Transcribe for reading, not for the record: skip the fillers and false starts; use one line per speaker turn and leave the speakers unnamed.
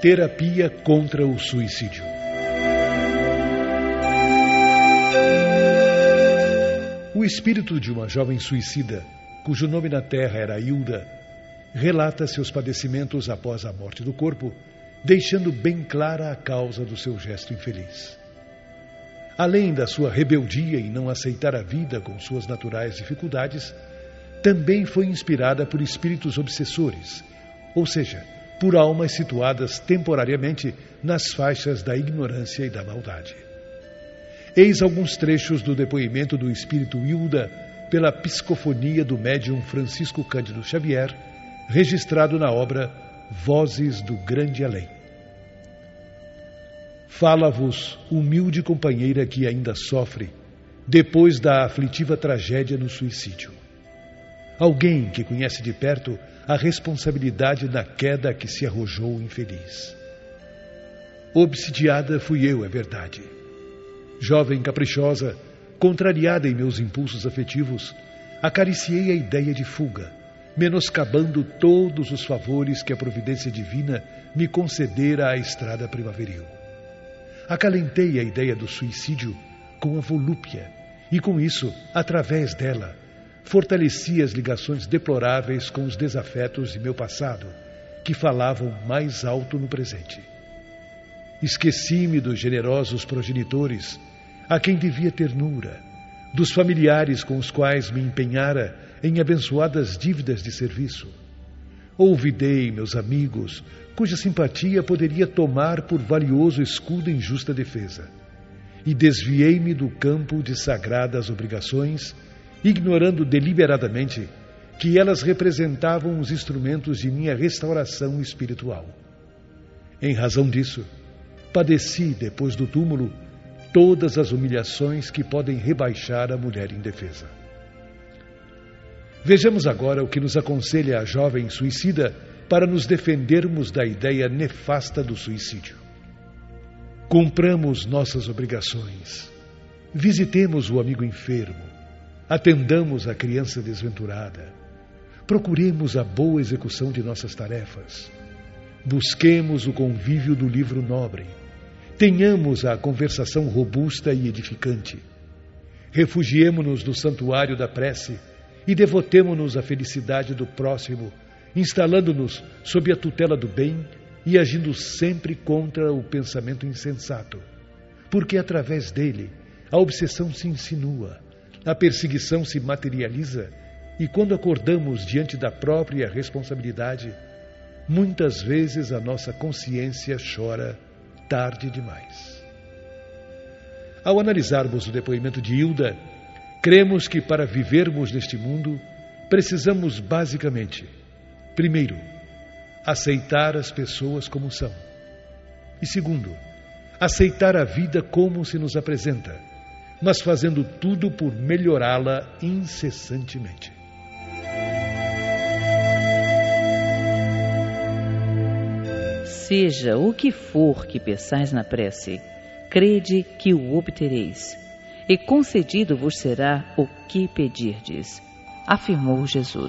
Terapia contra o suicídio. O espírito de uma jovem suicida, cujo nome na terra era Hilda, relata seus padecimentos após a morte do corpo, deixando bem clara a causa do seu gesto infeliz. Além da sua rebeldia em não aceitar a vida com suas naturais dificuldades, também foi inspirada por espíritos obsessores, ou seja, por almas situadas temporariamente nas faixas da ignorância e da maldade. Eis alguns trechos do depoimento do espírito Hilda pela psicofonia do médium Francisco Cândido Xavier, registrado na obra Vozes do Grande Além. Fala-vos, humilde companheira que ainda sofre, depois da aflitiva tragédia no suicídio. Alguém que conhece de perto a responsabilidade na queda a que se arrojou o infeliz. Obsidiada fui eu, é verdade. Jovem caprichosa, contrariada em meus impulsos afetivos, acariciei a ideia de fuga, menoscabando todos os favores que a providência divina me concedera à estrada primaveril. Acalentei a ideia do suicídio com a volúpia e, com isso, através dela, fortaleci as ligações deploráveis com os desafetos de meu passado, que falavam mais alto no presente. Esqueci-me dos generosos progenitores, a quem devia ternura, dos familiares com os quais me empenhara em abençoadas dívidas de serviço. Olvidei meus amigos, cuja simpatia poderia tomar por valioso escudo em justa defesa, e desviei-me do campo de sagradas obrigações, ignorando deliberadamente que elas representavam os instrumentos de minha restauração espiritual. Em razão disso, padeci, depois do túmulo, todas as humilhações que podem rebaixar a mulher indefesa. Vejamos agora o que nos aconselha a jovem suicida para nos defendermos da ideia nefasta do suicídio. Cumpramos nossas obrigações, visitemos o amigo enfermo, atendamos a criança desventurada, procuremos a boa execução de nossas tarefas, busquemos o convívio do livro nobre, tenhamos a conversação robusta e edificante, refugiemo-nos no santuário da prece e devotemo-nos à felicidade do próximo, instalando-nos sob a tutela do bem e agindo sempre contra o pensamento insensato, porque através dele a obsessão se insinua, a perseguição se materializa e quando acordamos diante da própria responsabilidade, muitas vezes a nossa consciência chora tarde demais. Ao analisarmos o depoimento de Hilda, cremos que para vivermos neste mundo, precisamos basicamente, primeiro, aceitar as pessoas como são. E segundo, aceitar a vida como se nos apresenta, mas fazendo tudo por melhorá-la incessantemente.
Seja o que for que peçais na prece, crede que o obtereis, e concedido vos será o que pedirdes, afirmou Jesus.